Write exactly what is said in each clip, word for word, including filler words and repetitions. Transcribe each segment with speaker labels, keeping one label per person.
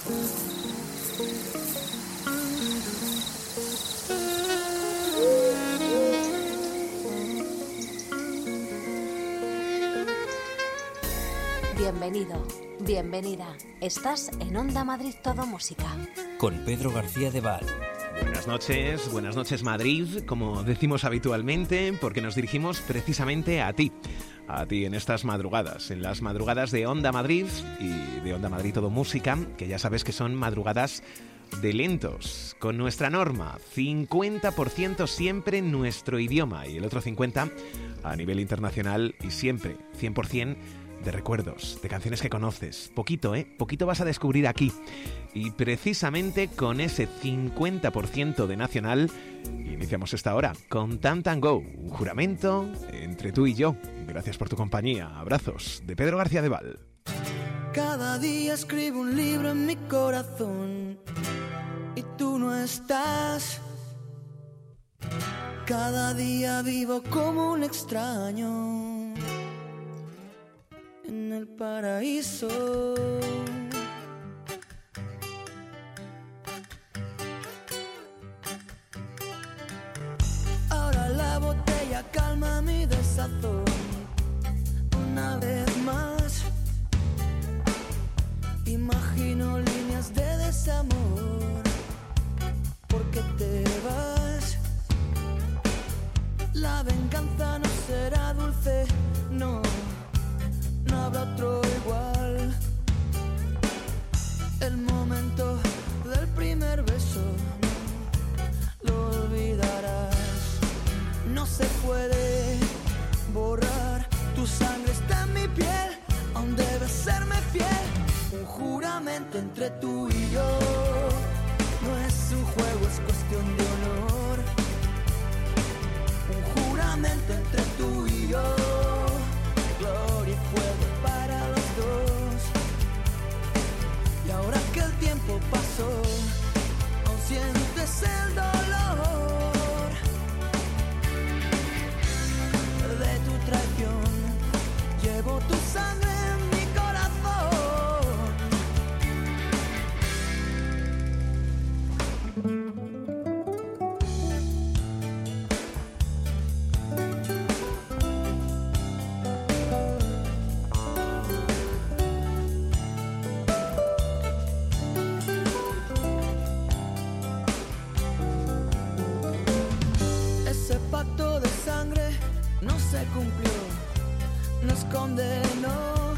Speaker 1: Bienvenido, bienvenida. Estás en Onda Madrid Todo Música.
Speaker 2: Con Pedro García de Val.
Speaker 3: Buenas noches, buenas noches Madrid, como decimos habitualmente, porque nos dirigimos precisamente a ti. A ti en estas madrugadas, en las madrugadas de Onda Madrid y de Onda Madrid Todo Música, que ya sabes que son madrugadas de lentos, con nuestra norma, cincuenta por ciento siempre en nuestro idioma y el otro cincuenta por ciento a nivel internacional y siempre cien por ciento de recuerdos, de canciones que conoces. Poquito, ¿eh? Poquito vas a descubrir aquí. Y precisamente con ese cincuenta por ciento de nacional, iniciamos esta hora con Tan Tan Go, un juramento entre tú y yo. Gracias por tu compañía. Abrazos de Pedro García de Val.
Speaker 4: Cada día escribo un libro en mi corazón y tú no estás. Cada día vivo como un extraño en el paraíso. Ahora la botella calma mi desazón. Una vez más imagino líneas de desamor. ¿Por qué te vas? La venganza no será dulce, no. No habrá otro igual. El momento del primer beso no lo olvidarás. No se puede borrar. Tu sangre está en mi piel. Aún debes serme fiel. Un juramento entre tú y yo. No es un juego, es cuestión de honor. Un juramento entre tú y yo. Gloria y fuego para los dos. Y ahora que el tiempo pasó, aún sientes el dolor de tu traición. Llevo tu sangre en mi se cumplió, nos condenó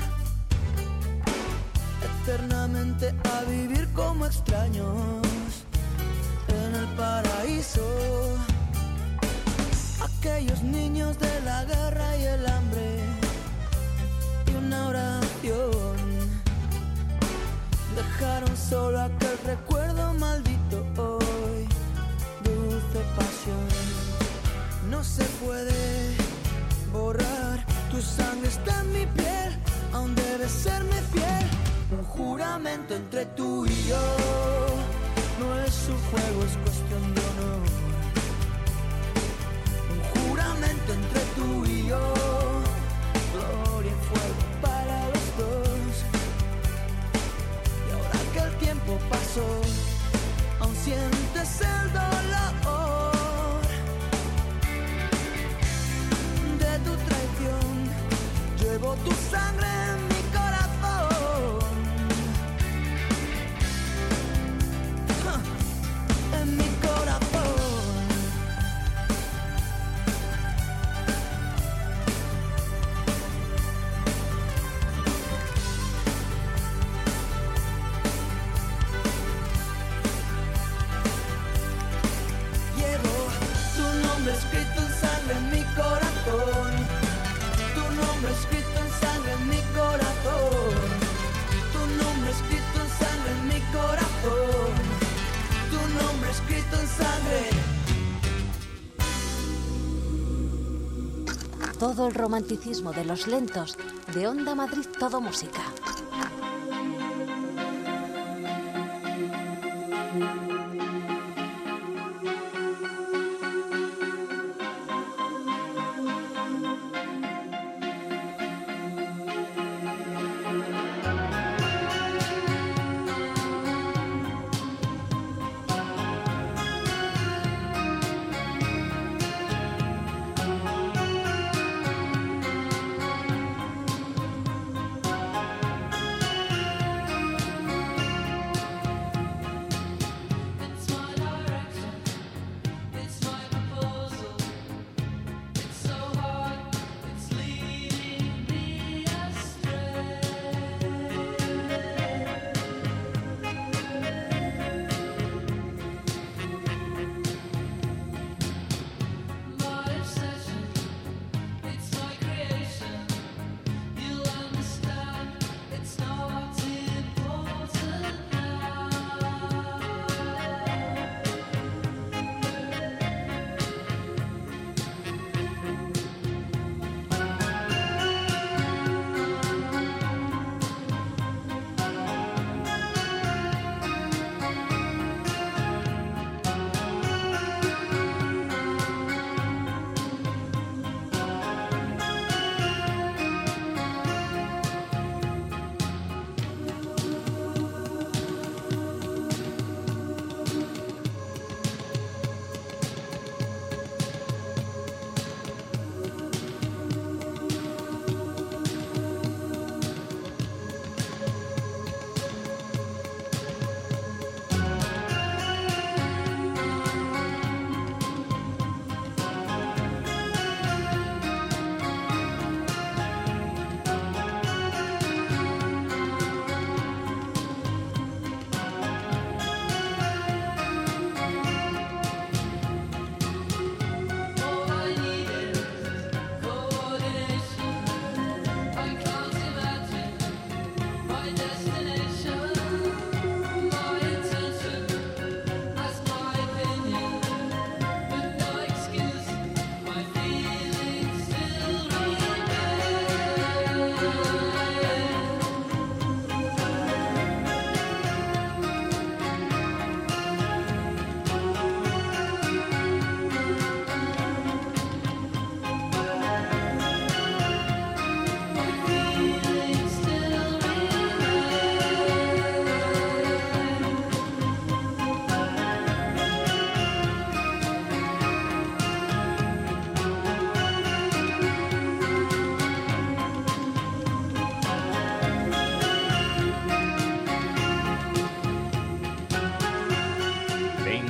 Speaker 4: eternamente a vivir como extraños en el paraíso. Aquellos niños de la guerra y el hambre y una oración dejaron solo aquel recuerdo maldito hoy, dulce pasión. No se puede borrar, tu sangre está en mi piel, aún debes serme fiel. Un juramento entre tú y yo, no es un juego, es cuestión de honor. Un juramento entre tú y yo, gloria y fuego para los dos. Y ahora que el tiempo pasó, aún sientes el dolor de tu traición. Llevo tu sangre en mi corazón, en mi corazón. Llevo tu nombre escrito en sangre en mi corazón. Tu nombre escrito en sangre en mi corazón. Tu nombre escrito en sangre en mi corazón. Tu nombre escrito en sangre.
Speaker 1: Todo el romanticismo de los lentos de Onda Madrid Todo Música.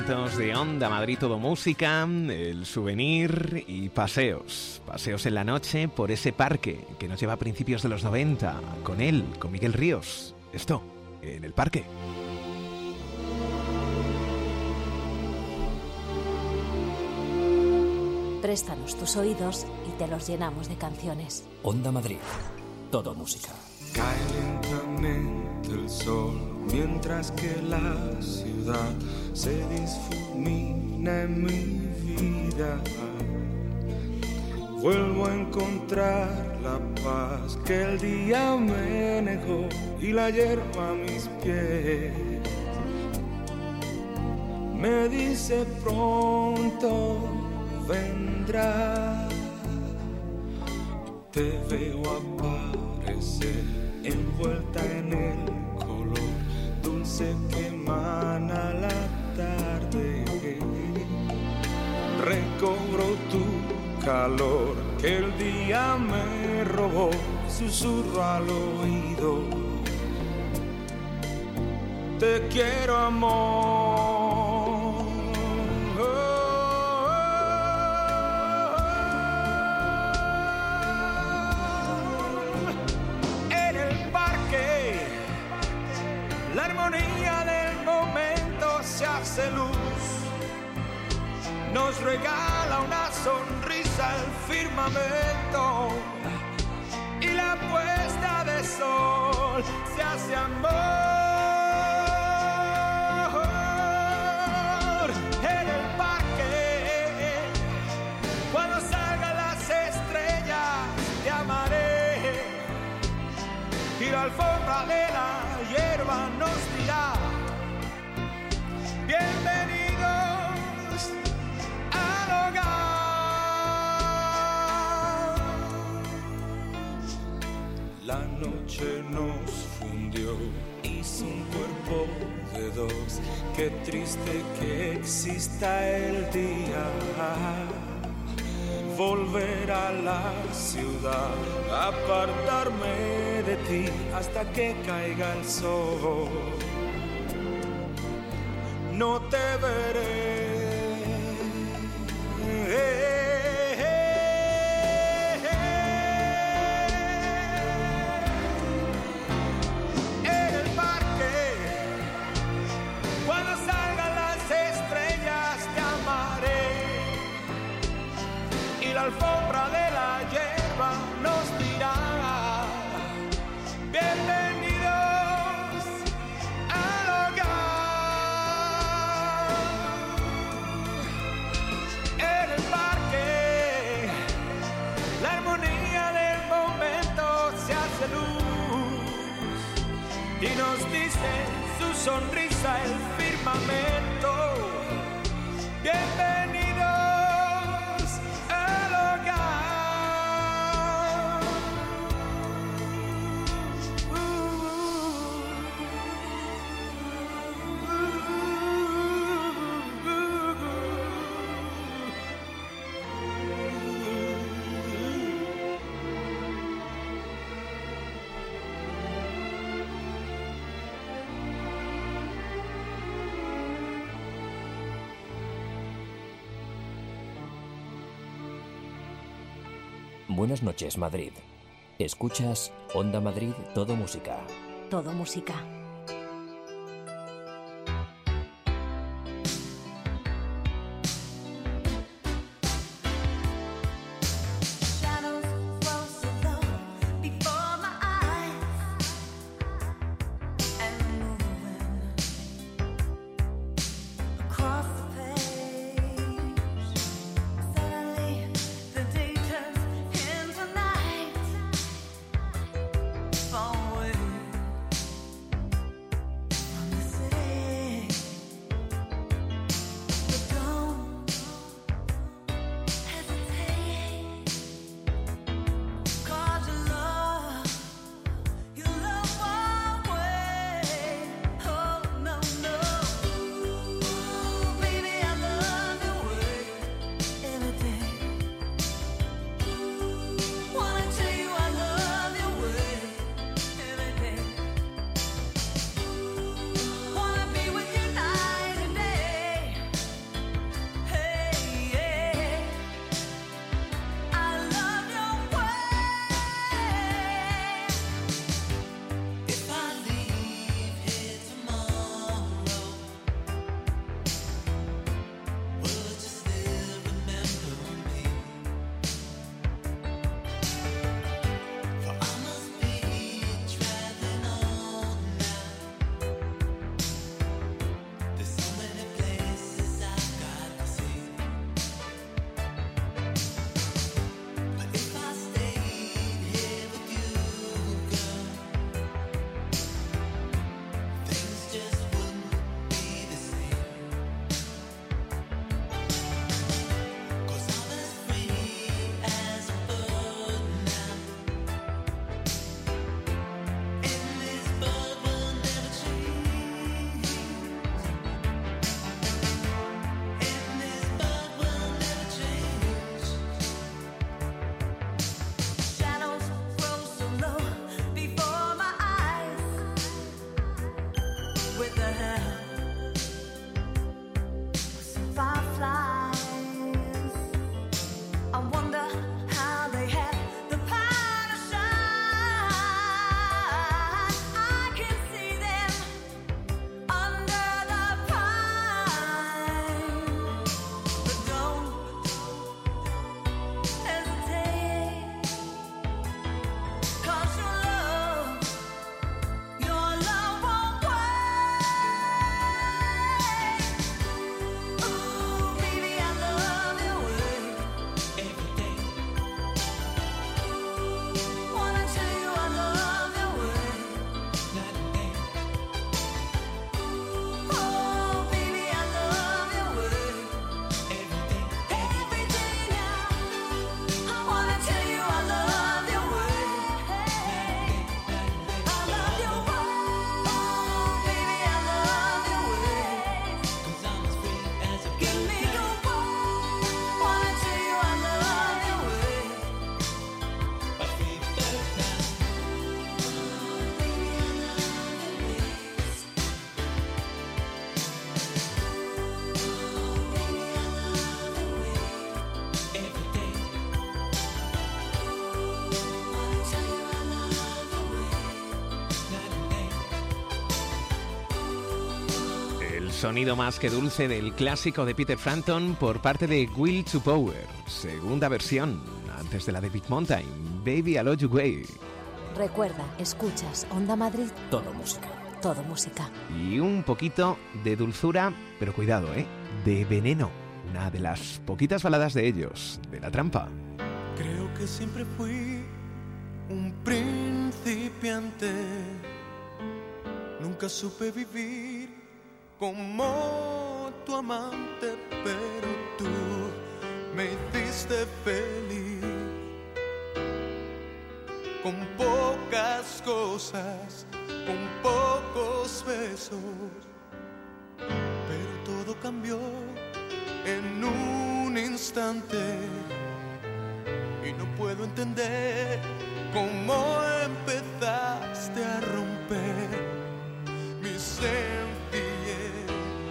Speaker 3: momentos de Onda Madrid Todo Música, el souvenir y paseos. Paseos en la noche por ese parque que nos lleva a principios de los noventa. Con él, con Miguel Ríos. Esto, en el parque.
Speaker 1: Préstanos tus oídos y te los llenamos de canciones.
Speaker 2: Onda Madrid, Todo Música.
Speaker 5: Cae lentamente el sol mientras que la ciudad se difumina en mi vida. Vuelvo a encontrar la paz que el día me negó y la hierba a mis pies me dice pronto vendrá. Te veo aparecer envuelta en el color dulce que emana la tarde. Recobro tu calor que el día me robó, susurro al oído. Te quiero, amor. La armonía del momento se hace luz, nos regala una sonrisa el firmamento y la puesta de sol se hace amor. En el parque, cuando salgan las estrellas, te amaré y la alfombra de la hierba nos dirá bienvenidos al hogar. La noche nos fundió, hizo un cuerpo de dos. Qué triste que exista el día. Volver a la ciudad, apartarme de ti hasta que caiga el sol. No te veré. En el parque, cuando salgan las estrellas, te amaré. Y la alfombra de la hierba nos dirá bienvenidos al hogar. En el parque, la armonía del momento se hace luz y nos dice su sonrisa el firmamento. Bienvenidos.
Speaker 2: Buenas noches, Madrid. Escuchas Onda Madrid Todo Música.
Speaker 1: Todo Música.
Speaker 6: Far away.
Speaker 3: Sonido más que dulce del clásico de Peter Frampton por parte de Will to Power. Segunda versión, antes de la de Big Mountain, Baby I Love You Way.
Speaker 1: Recuerda, escuchas Onda Madrid,
Speaker 2: Todo música.
Speaker 1: todo música.
Speaker 3: Y un poquito de dulzura, pero cuidado, ¿eh? De Veneno, una de las poquitas baladas de ellos, de La Trampa.
Speaker 5: Creo que siempre fui un principiante. Nunca supe vivir como tu amante, pero tú me hiciste feliz. Con pocas cosas, con pocos besos, pero todo cambió en un instante. Y no puedo entender cómo empezaste a romper mi sencillez.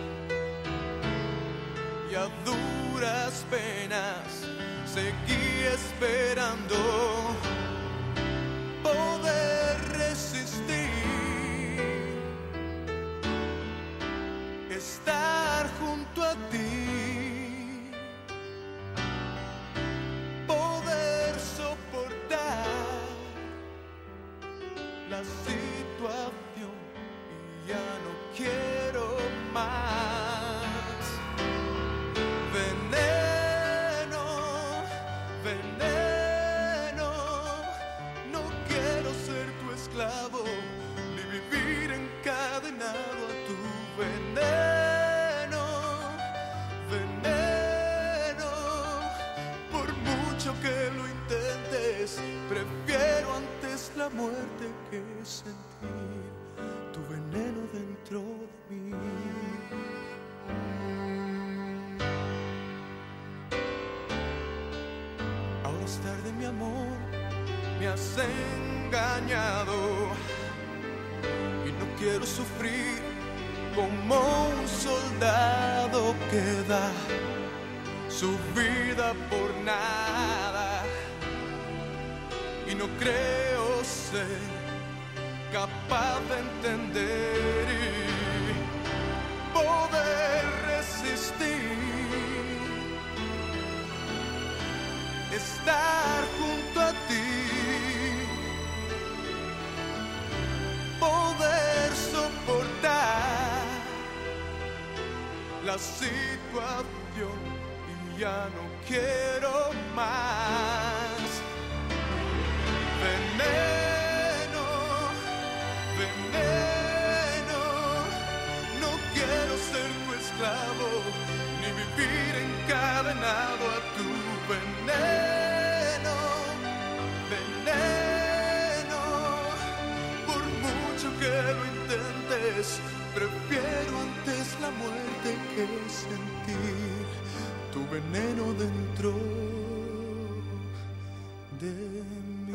Speaker 5: Y a duras penas seguí esperando poder resistir, estar junto a ti, poder soportar la situación, y ya no quiero más. Veneno, veneno, no quiero ser tu esclavo, ni vivir encadenado a tu veneno, veneno. Por mucho que lo intentes, prefiero antes la muerte que sentir tu veneno dentro de mí. Ahora es tarde, mi amor, me has engañado y no quiero sufrir como un soldado que da su vida por nada. Y no creo ser capaz de entender y poder resistir, estar junto a ti, poder soportar la situación, y ya no quiero más. Veneno, veneno, no quiero ser tu esclavo, ni vivir encadenado a tu veneno, veneno. Por mucho que lo intentes, prefiero antes la muerte que sentir tu veneno dentro de mí.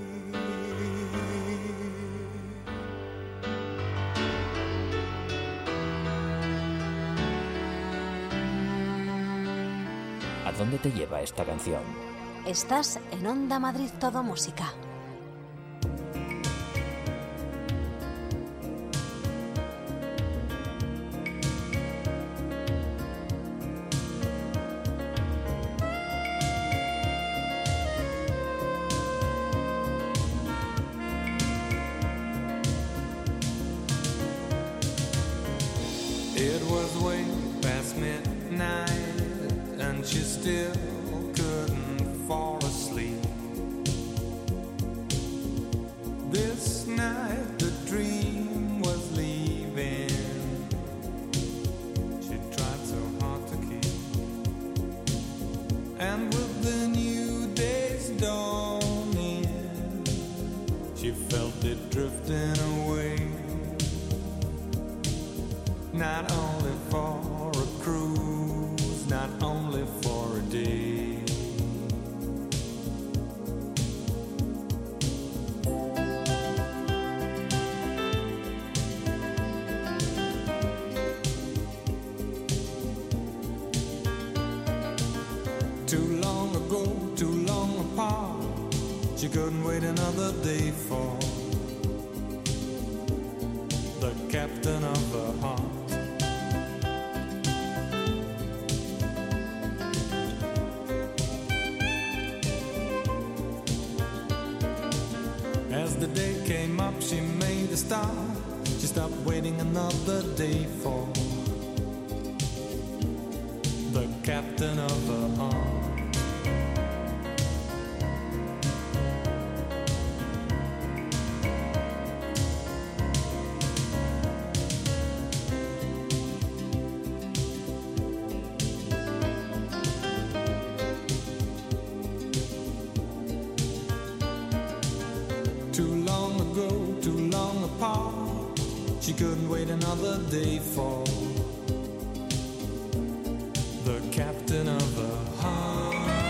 Speaker 2: ¿A dónde te lleva esta canción?
Speaker 1: Estás en Onda Madrid, todo música.
Speaker 5: It was way past midnight and she still couldn't fall asleep. This night the dream was leaving. She tried so hard to keep. And with the new day's dawning, she felt it drifting away. Not only for a cruise, not only for a day. Too long ago, too long apart, she couldn't wait another day for the captain of her heart.
Speaker 6: stop waiting another day for the captain of the heart. She couldn't wait another day for the captain of the heart.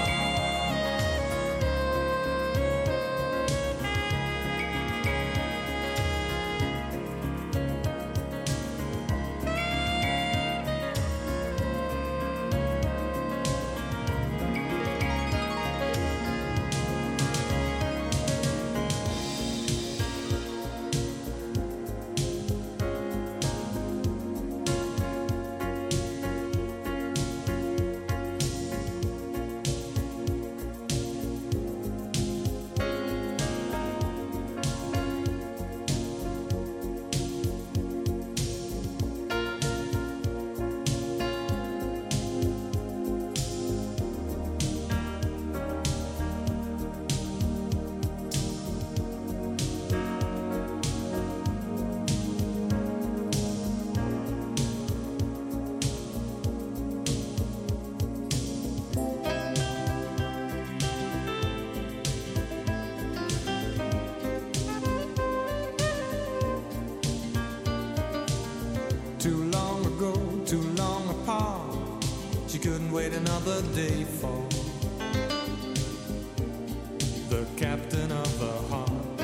Speaker 6: Wait another day for the captain of the heart.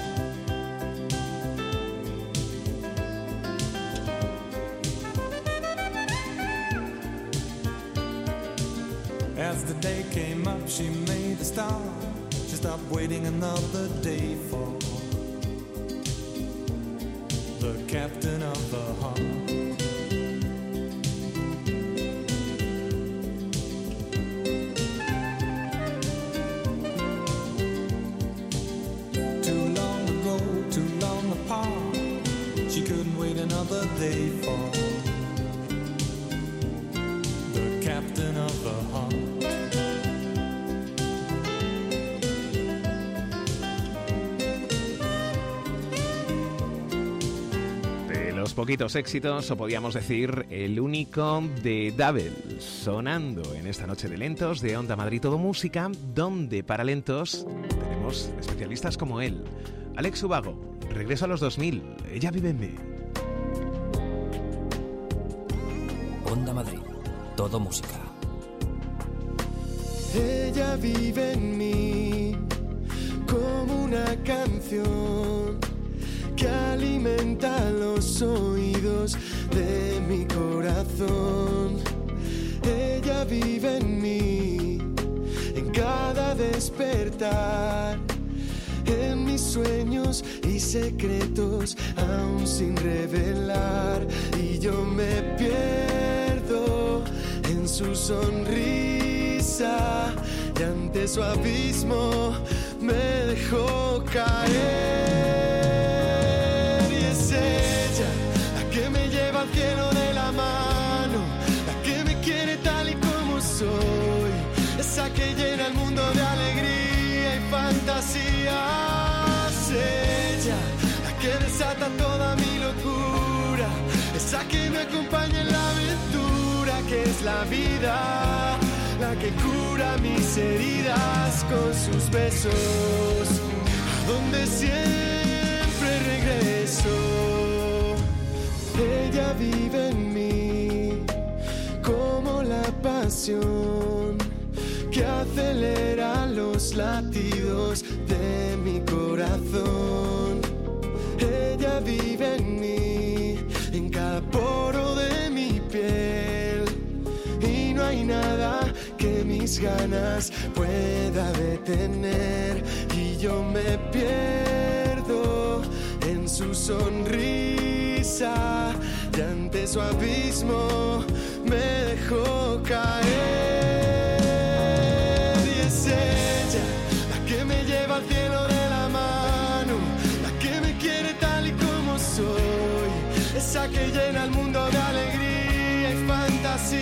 Speaker 6: As the day came up, she made a start. She stopped waiting another day for the captain of the heart. Another day for the captain of the heart.
Speaker 3: De los poquitos éxitos, o podríamos decir el único, de Double, sonando en esta noche de lentos de Onda Madrid Todo Música, donde para lentos tenemos especialistas como él. Alex Ubago, regreso a los dos mil, Ella vive en mí.
Speaker 2: Onda Madrid, Todo Música.
Speaker 4: Ella vive en mí como una canción que alimenta los oídos de mi corazón. Ella vive en mí en cada despertar, en mis sueños y secretos aún sin revelar, y yo me pierdo en su sonrisa y ante su abismo me dejó caer. Y es ella la que me lleva al cielo de la mano, la que me quiere tal y como soy, esa que llena el mundo de alegría y fantasías. Ella la que desata toda mi locura, esa que me acompaña en la aventura que es la vida, la que cura mis heridas con sus besos, a donde siempre regreso. Ella vive en mí como la pasión que acelera los latidos de mi corazón. Ella vive en mí, en cada poro de mi piel, y no hay nada que mis ganas pueda detener, y yo me pierdo en su sonrisa y ante su abismo me dejó caer. Y es ella la que me lleva al cielo de la mano, la que me quiere tal y como soy,
Speaker 5: que llena el mundo de alegría y fantasías.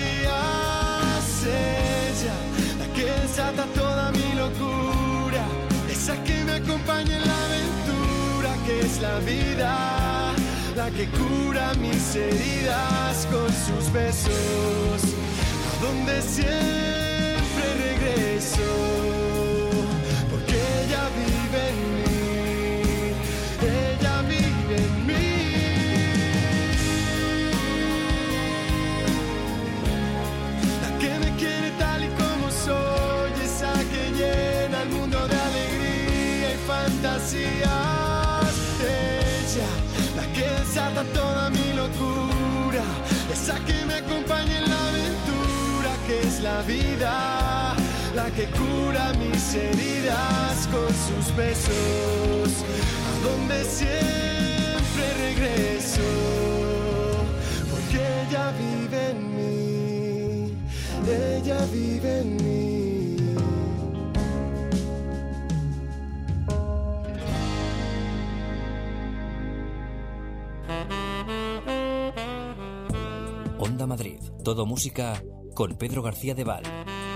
Speaker 5: Ella, la que desata toda mi locura, esa que me acompaña en la aventura que es la vida, la que cura mis heridas con sus besos, a donde siempre regreso, porque ella vive en mí, ella vive en mí. La que me quiere tal y como soy, esa que llena el mundo de alegría y fantasías. Ella, la que desata toda mi locura, esa que me acompaña en la aventura que es la vida, la que cura mis heridas con sus besos, a donde siempre regreso, porque ella vive en mí, ella vive en mí.
Speaker 2: Onda Madrid, todo música con Pedro García de Val.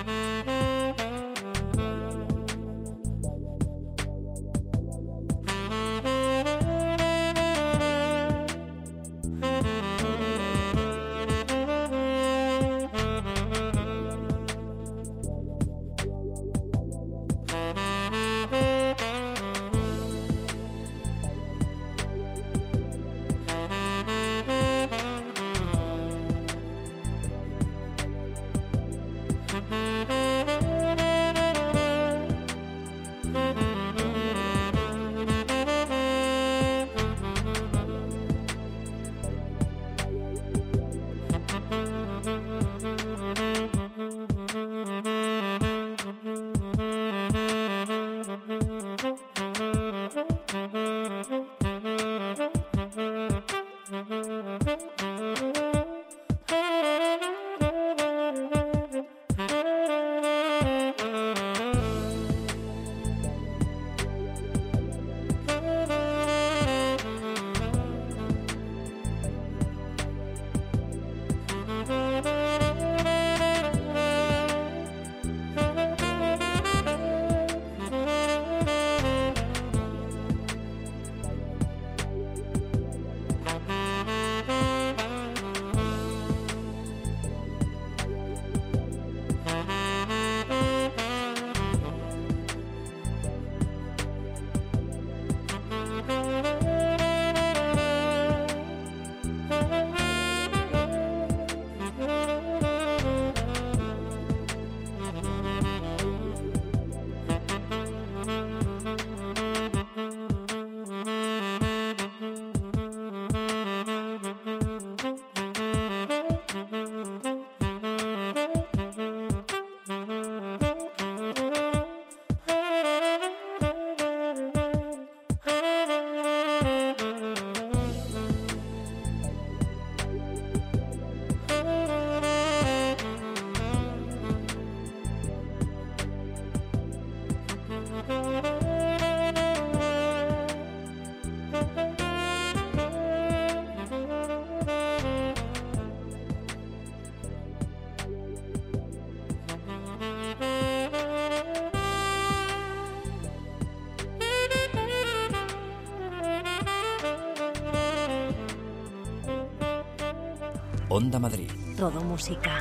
Speaker 2: Onda Madrid.
Speaker 1: Todo música.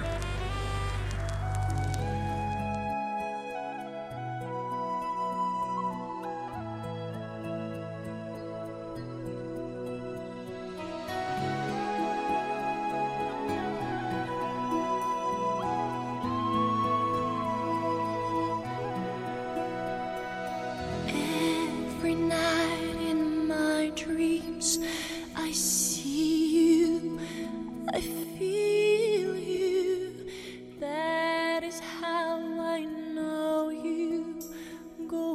Speaker 7: Every night in my dreams I see you, I feel you. That is how I know you. Go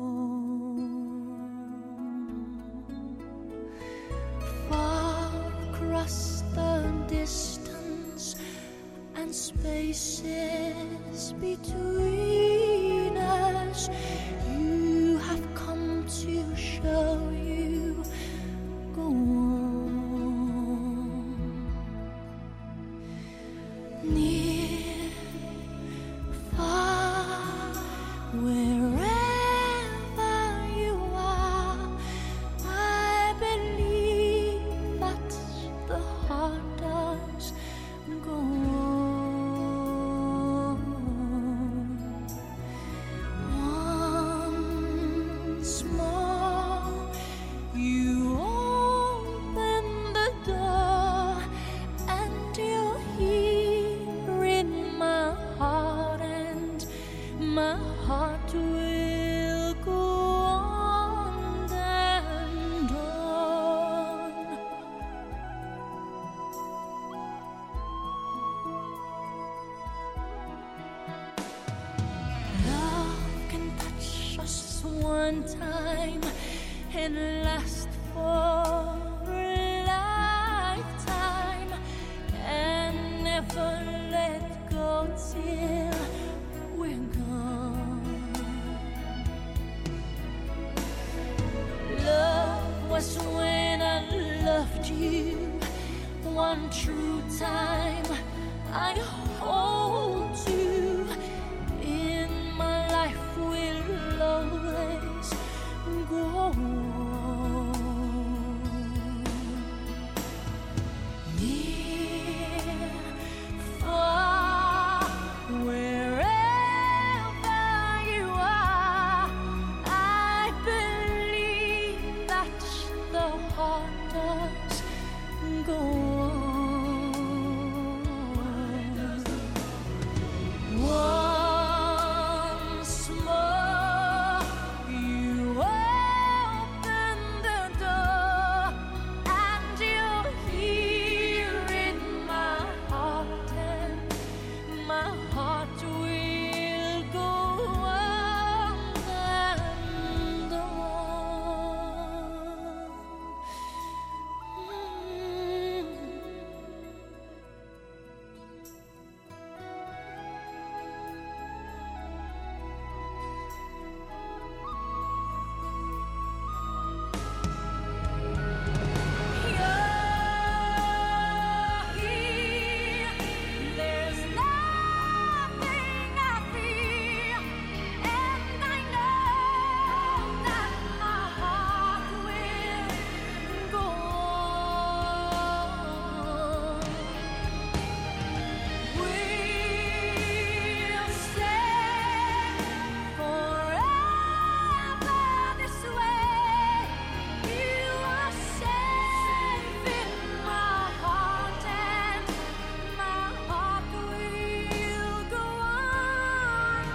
Speaker 7: on. Far across the distance and spaces between us, you have come to show you. Go on. one time and last for a lifetime and never let go till we're gone. Love was when I loved you one true time. I hold you in my life will always go on. Near, far, wherever you are, I believe that the heart does go on. Once more, you open the door, and you're here in my heart, and my heart will go on and on. There's nothing I fear, and I know that my heart will go on. We'll stay forever this way. You are safe in my heart, and my heart will go on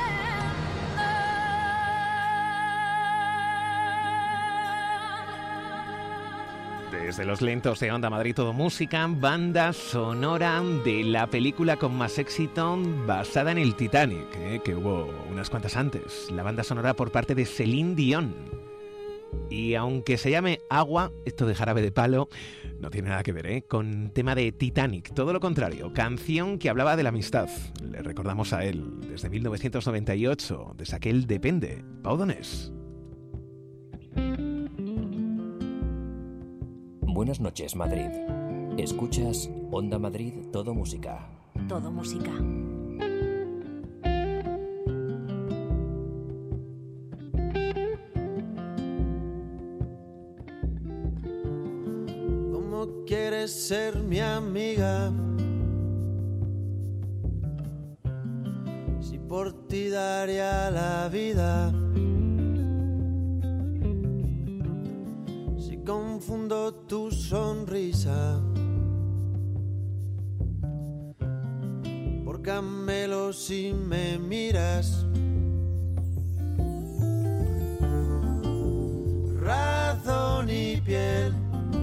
Speaker 7: and on.
Speaker 3: Desde los lentos de Onda Madrid Todo Música, banda sonora de la película con más éxito basada en el Titanic, eh, que hubo unas cuantas antes. La banda sonora por parte de Celine Dion. Y aunque se llame Agua, esto de Jarabe de Palo no tiene nada que ver ¿eh? con tema de Titanic. Todo lo contrario, canción que hablaba de la amistad. Le recordamos a él desde mil novecientos noventa y ocho, desde aquel Depende, Pau Donés.
Speaker 2: Buenas noches, Madrid. Escuchas Onda Madrid Todo Música.
Speaker 1: Todo música.
Speaker 5: ¿Cómo quieres ser mi amiga? Si por ti daría la vida. Si confundo tu sonrisa por camelo si me miras. Razón y piel,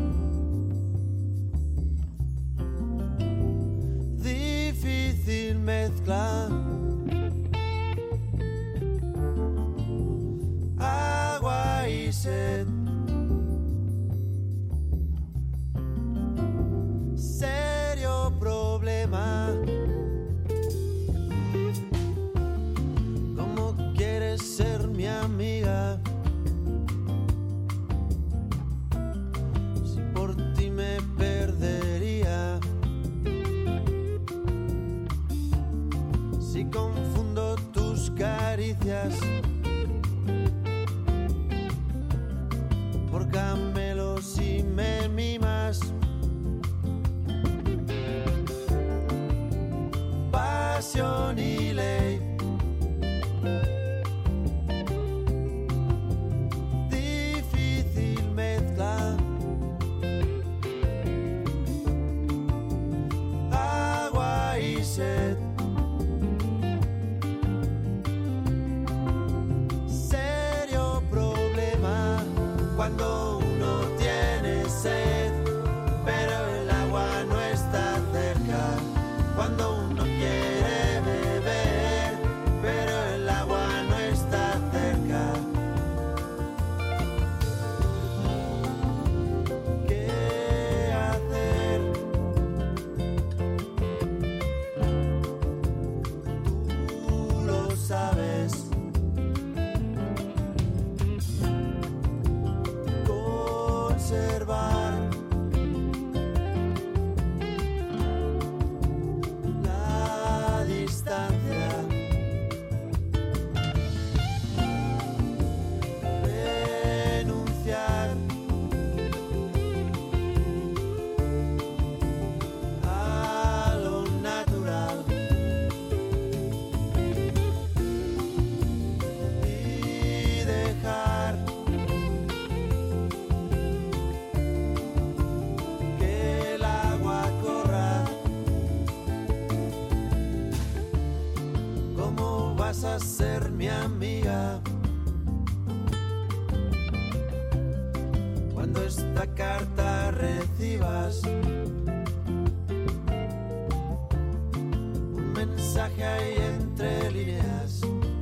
Speaker 5: difícil mezcla. Agua y sed, serio problema. ¿Cómo quieres ser mi amiga? Si por ti me perdería. Si confundo tus caricias por camelos y me mimas. Pasión y ley, difícil mezcla. Agua y sed, serio problema. Cuando uno tiene sed, pero el agua no está cerca. Cuando uno quiere beber, pero el agua no está cerca. quieras ser mi amiga. Cuando esta carta recibas un mensaje ahí entre líneas.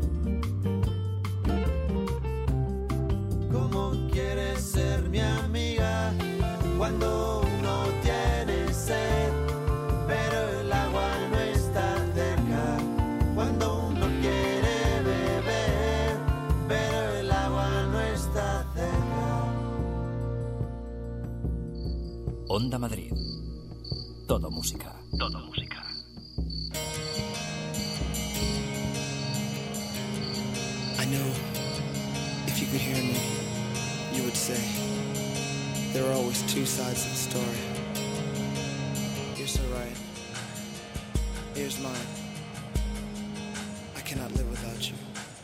Speaker 5: ¿Cómo quieres ser mi amiga? Cuando uno tiene sed, pero el agua no está cerca. Cuando uno quiere beber, pero el agua no está cerca.
Speaker 2: Onda Madrid. Todo música. Todo música.
Speaker 8: I know if you could hear me, you would say there are always two sides of the story. You're so right. Here's mine. I cannot live without you.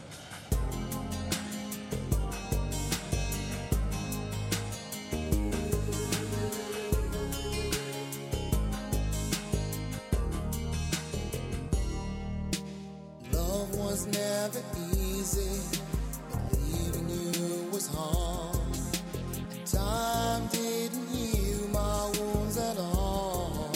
Speaker 9: Love was never easy, but leaving you was hard. And time didn't heal my wounds at all.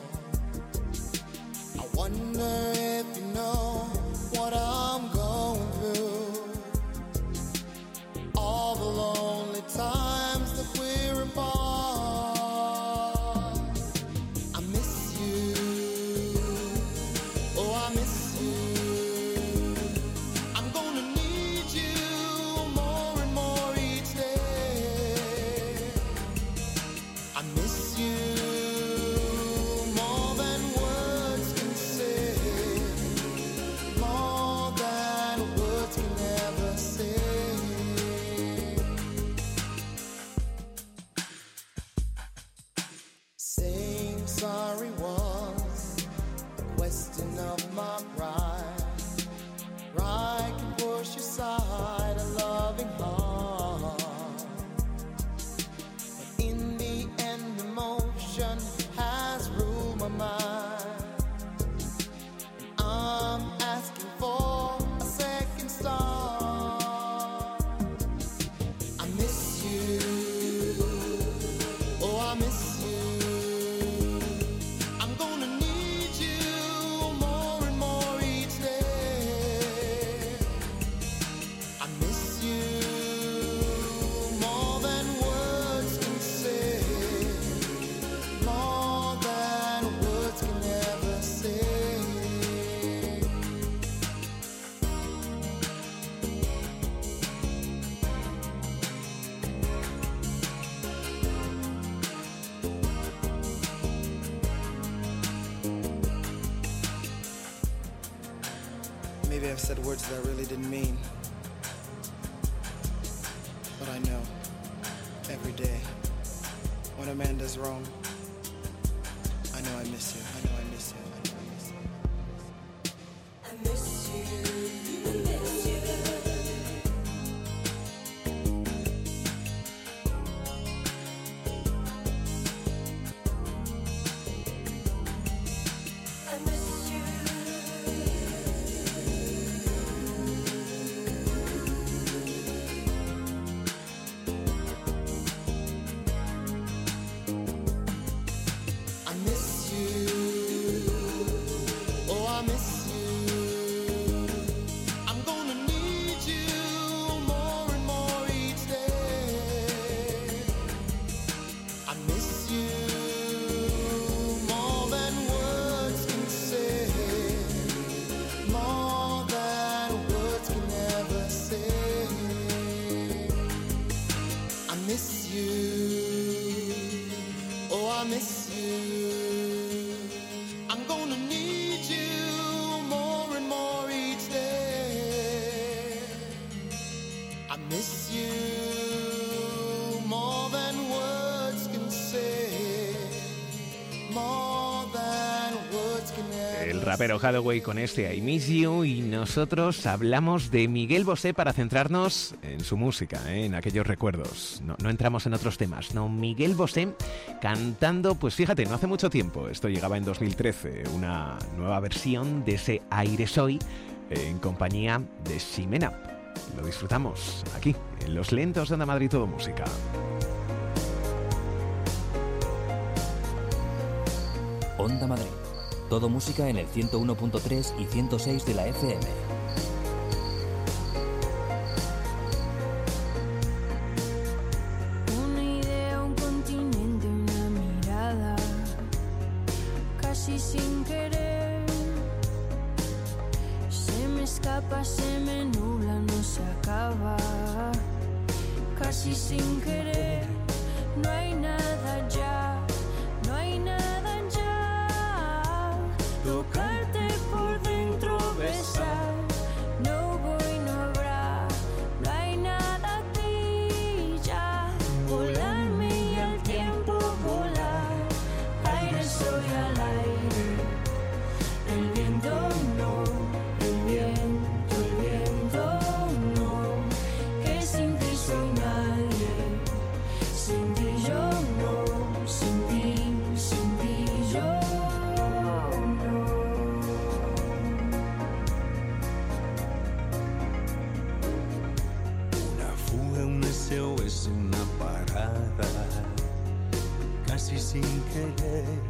Speaker 9: I wonder if you know what I'm going through. All the lonely times that we're apart. I miss you. Oh, I miss you. I'm gonna need you more and more each day. I miss you more than words can say, more than words can ever say. Saying sorry was a question of my pride. Pride can push aside a loving heart, but in the end emotion has ruled my mind. I'm asking for a second start. I miss you. Oh, I miss you. I'm gonna need you more and more each day. I miss you more than words can say, more than words can ever say.
Speaker 8: Maybe I've said words that I really didn't mean. But I know, every day, when a man does wrong, I know I miss you. I know I miss you. I know I miss you.
Speaker 7: I miss you. I miss you. I miss you.
Speaker 9: I miss you. Oh, I miss you. I'm gonna need you more and more each day. I miss you more than words can say, more than words can ever say. I miss you. Oh, I miss you. I'm gonna need you more and more each day. I miss you more than words can say, more than words can ever
Speaker 3: El rapero Hathaway con este I Miss You, y nosotros hablamos de Miguel Bosé para centrarnos en su música, ¿eh? En aquellos recuerdos. No, no entramos en otros temas, no. Miguel Bosé cantando, pues fíjate, no hace mucho tiempo, esto llegaba en dos mil trece, una nueva versión de ese Aire Soy, en compañía de Ximena. Lo disfrutamos aquí, en Los Lentos de Onda Madrid Todo Música.
Speaker 2: Onda Madrid. Todo música en el ciento uno punto tres y ciento seis de la F M.
Speaker 10: Una idea, un continente, una mirada, casi sin querer. Se me escapa, se me nubla, no se acaba, casi sin querer. No hay nada ya, no hay nada ya. Tocarte por dentro, besar. No voy, no habrá, no hay nada aquí ya. Volarme y al tiempo volar. Aire soy al aire. El viento no, el viento, el viento no. Que sin ti soy nadie. Sin ti yo no, sin ti, sin ti yo no.
Speaker 11: Una fuga, un S O S, una parada, casi sin querer.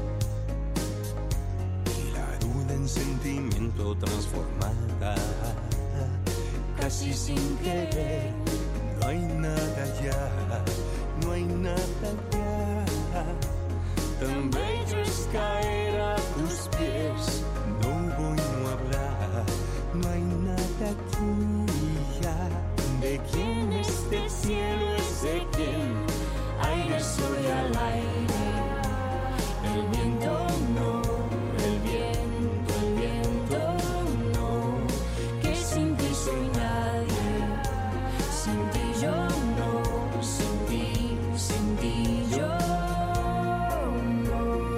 Speaker 11: Y la duda en sentimiento transformada, casi sin querer. No hay nada ya, no hay nada ya. Tan bello es caer a tus pies. No voy, no habrá, no hay nada aquí ya. ¿De quién este cielo es de quién? Aire soy al aire. El viento no, el viento, el viento no. Que sin ti soy nadie. Sin ti yo no, sin ti, sin ti yo no.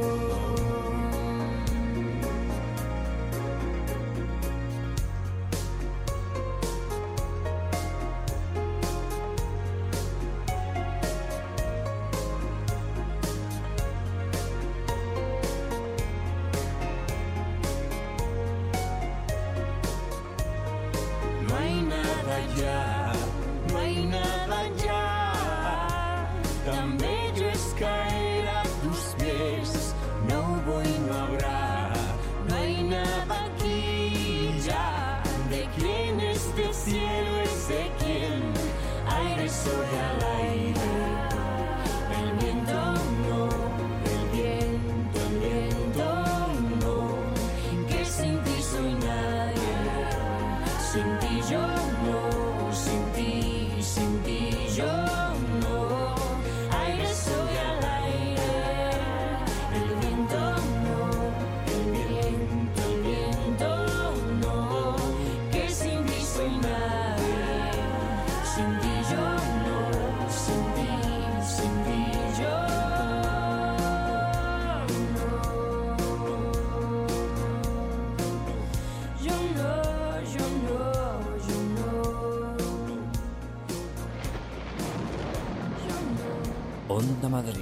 Speaker 11: No hay nada ya, no hay nada ya. Tan bello es caer a tus pies. No voy, no habrá, no hay nada aquí ya. ¿De quién este cielo es de quién? Aire soy al aire. El viento no, el viento, el viento no. Que sin ti soy nadie. Sin ti yo no, sin ti, sin ti yo no. Aire soy al aire. El viento no, el viento, el viento no. Que sin ti soy nadie. Sin ti yo no, sin ti, sin ti yo no. Yo no, yo no, yo no. Yo no.
Speaker 2: Onda Madrid.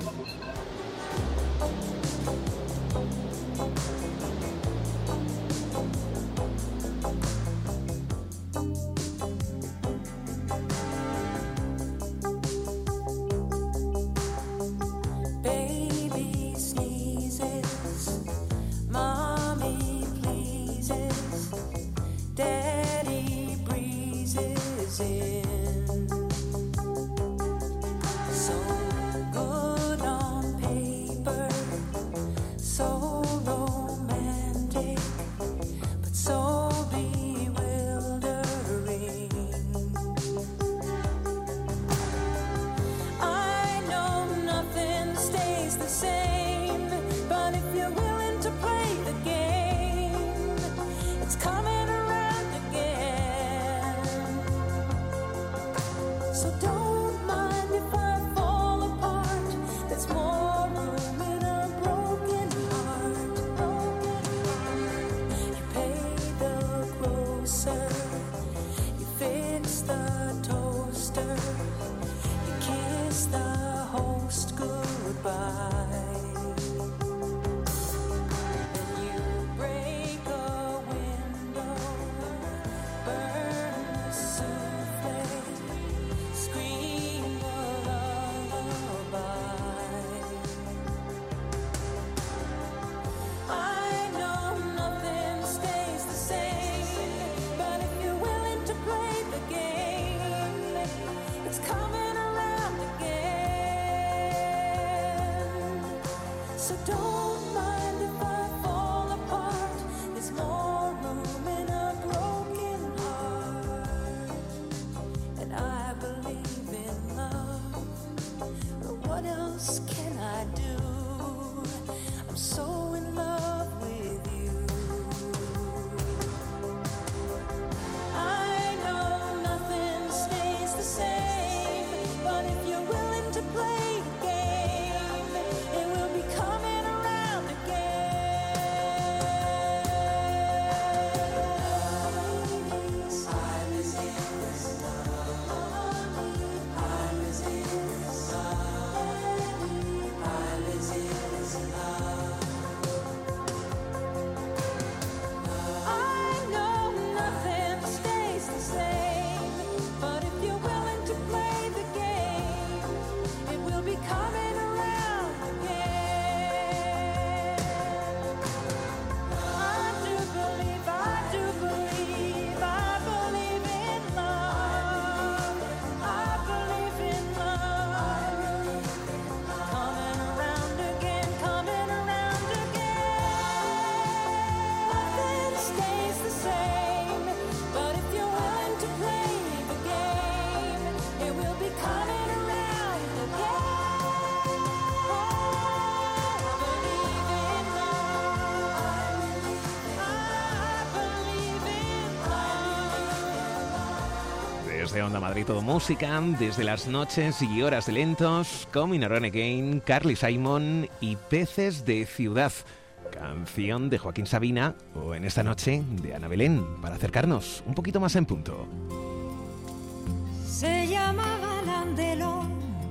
Speaker 10: Baby sneezes, mommy pleases, daddy breezes in. So good on paper, so romantic, but so bewildering. I know nothing stays the same, but if you're willing to play the game, it's coming around again. So don't mind if I fall apart. There's more room in a broken heart. don't mind if I fall apart. There's more room in a broken heart. And I believe in love, but what else can I do? I'm so in love with you. I know nothing stays the same, but if you're willing to play the game, it will be coming around again. I'm as in this love. I'm as in this love. I'm as in this love. I know nothing stays the same, but if you're willing to play the game, it will be coming around again. I do believe, I do believe, I believe in love. I believe in love. Coming around again, coming around again. Nothing stays the same, but if you're willing to play the game, it will be coming around again. Oh, I believe in love. I believe in love.
Speaker 3: Desde Onda Madrid todo música, desde las noches y horas de lentos, Coming Around Again, Carly Simon y Peces de Ciudad. Canción de Joaquín Sabina o en esta noche de Ana Belén, para acercarnos un poquito más en punto.
Speaker 10: Se llamaba Landelón,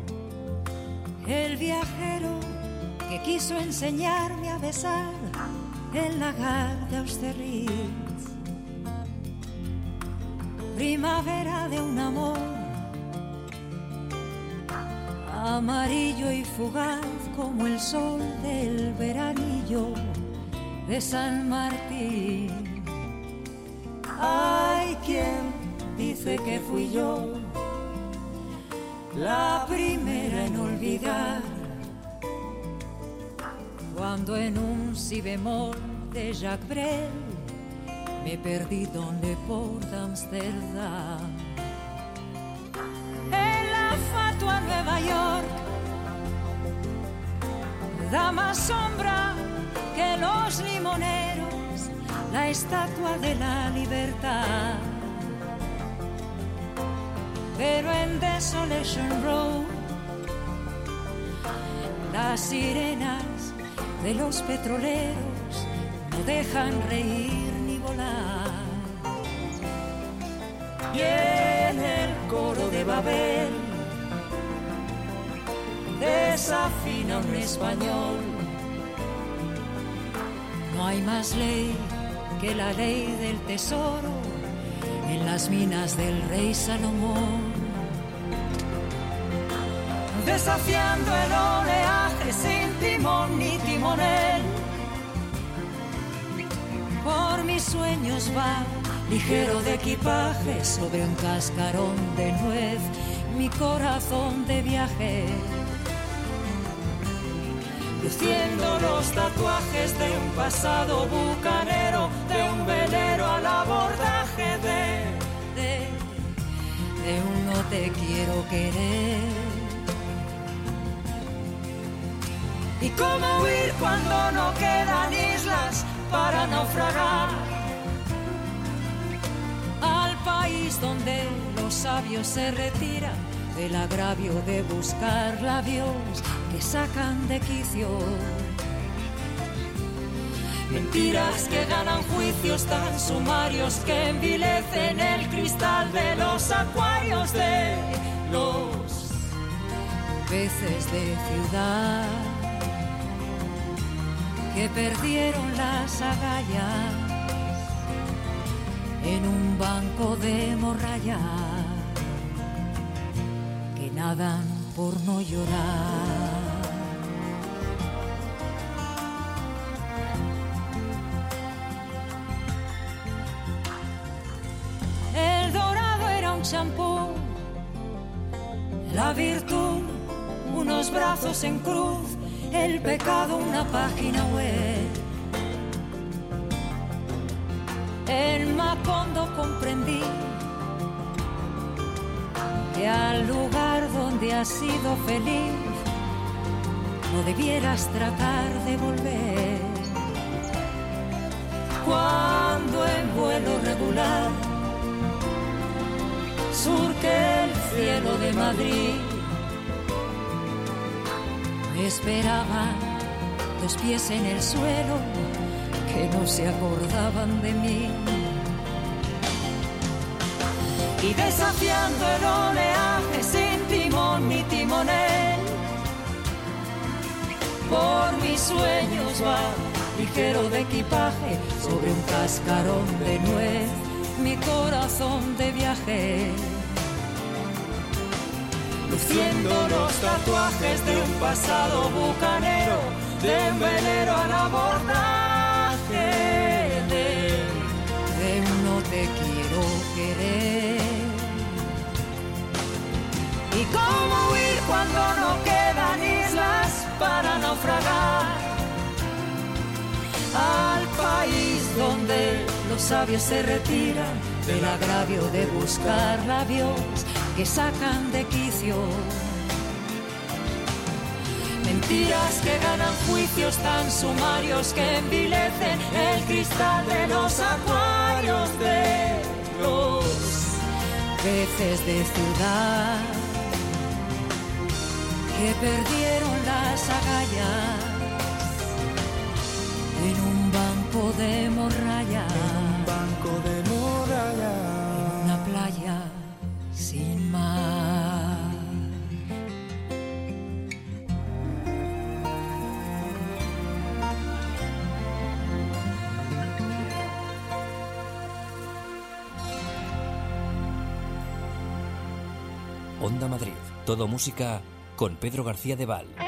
Speaker 10: el viajero que quiso enseñarme a besar el lagar de Austerlitz. Primavera de un amor amarillo y fugaz como el sol del veranillo de San Martín. Hay quien dice que fui yo la primera en olvidar, cuando en un si bemol de Jacques Brel me perdí donde por Amsterdam. En la fatua Nueva York da más sombra que los limoneros la estatua de la libertad. Pero en Desolation Row las sirenas de los petroleros no dejan reír ni volar. Y en el coro de Babel desafina un español. No hay más ley que la ley del tesoro en las minas del rey Salomón. Desafiando el oleaje sin timón ni timonel, por mis sueños va ligero de equipaje sobre un cascarón de nuez mi corazón de viaje, luciendo los tatuajes de un pasado bucanero, de un velero al abordaje de, de, de un no te quiero querer. ¿Y cómo huir cuando no quedan islas para naufragar? Al país donde los sabios se retiran del agravio de buscar labios que sacan de quicio. Mentiras que ganan juicios tan sumarios que envilecen el cristal de los acuarios de los peces de ciudad que perdieron las agallas en un banco de morralla, que nadan por no llorar. El dorado era un champú, la virtud unos brazos en cruz
Speaker 12: el pecado una página web. En Macondo comprendí que al lugar donde has sido feliz no debieras tratar de volver. Cuando en vuelo regular surque el cielo de Madrid, me esperaban dos pies en el suelo que no se acordaban de mí. Y desafiando el oleaje sin timón ni timonel, por mis sueños va ligero de equipaje sobre un cascarón de nuez mi corazón de viaje, luciendo los tatuajes de un pasado bucanero, de un velero al abordaje, de, de un no te quiero querer. Y cómo huir cuando no quedan islas para naufragar, al país donde los sabios se retiran del agravio de buscar labios que sacan de quicio. Mentiras que ganan juicios tan sumarios que envilecen el cristal de los acuarios de los peces de ciudad que perdieron las agallas en un banco de morralla,
Speaker 6: en un banco de morralla,
Speaker 12: en una playa sin mar.
Speaker 2: Onda Madrid, todo música con Pedro García de Val.